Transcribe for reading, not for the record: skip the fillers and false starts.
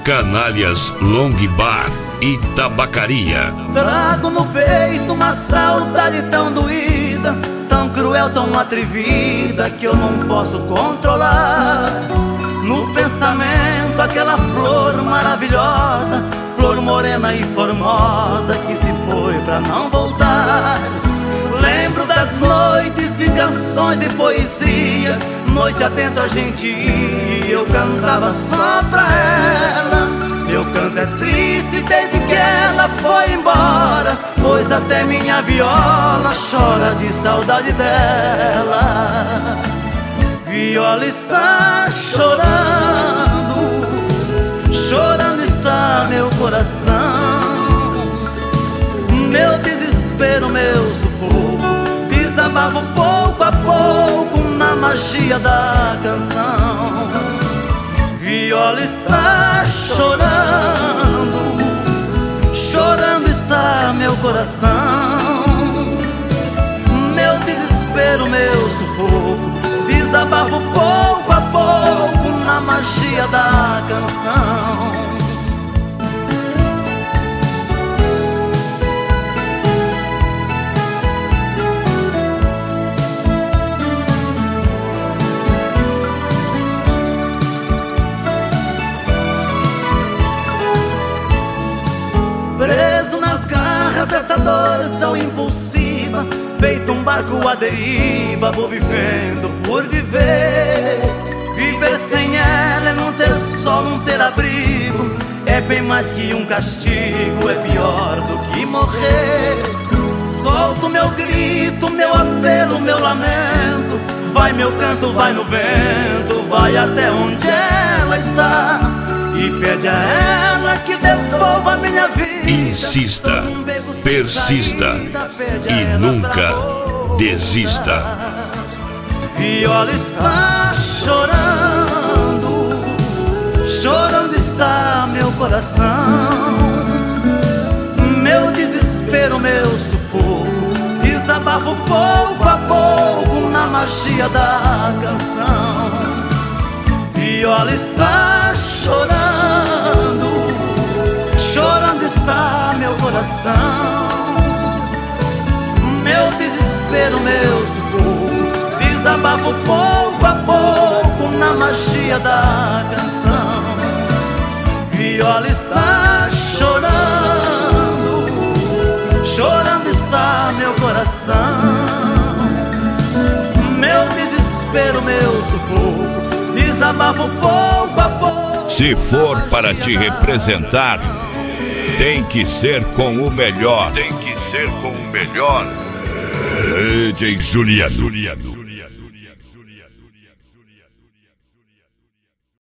Canalhas Long Bar e Tabacaria. Trago no peito uma saudade tão doída, tão cruel, tão atrevida, que eu não posso controlar. No pensamento aquela flor maravilhosa, flor morena e formosa, que se foi pra não voltar. Lembro das noites de canções e poesias, noite adentro a gente ia e eu cantava só pra ela. Meu canto é triste desde que ela foi embora, pois até minha viola chora de saudade dela. Viola está chorando, chorando está meu coração. Meu desespero, meu sufoco, desabafo pouco a pouco na magia da canção. Viola está chorando, chorando está meu coração. Meu desespero, meu sufoco, desabafo pouco a pouco na magia da canção. Preso nas garras dessa dor tão impulsiva, feito um barco à deriva, vou vivendo por viver. Viver sem ela é não ter sol, não ter abrigo, é bem mais que um castigo, é pior do que morrer. Solto meu grito, meu apelo, meu lamento, vai meu canto, vai no vento, vai até onde ela está, e pede a ela que devolva minha vida. Insista, persista e nunca desista. Viola está chorando, chorando está meu coração. Meu desespero, meu sufoco, desabafo pouco a pouco na magia da canção. Viola está chorando, chorando está meu coração. Meu desespero, meu sufoco, desabafo pouco a pouco na magia da canção. Viola está chorando, chorando está meu coração. Meu desespero, meu sufoco, desabafo pouco a pouco. Se for para te representar, tem que ser com o melhor. Tem que ser com o melhor. DJ Juliano.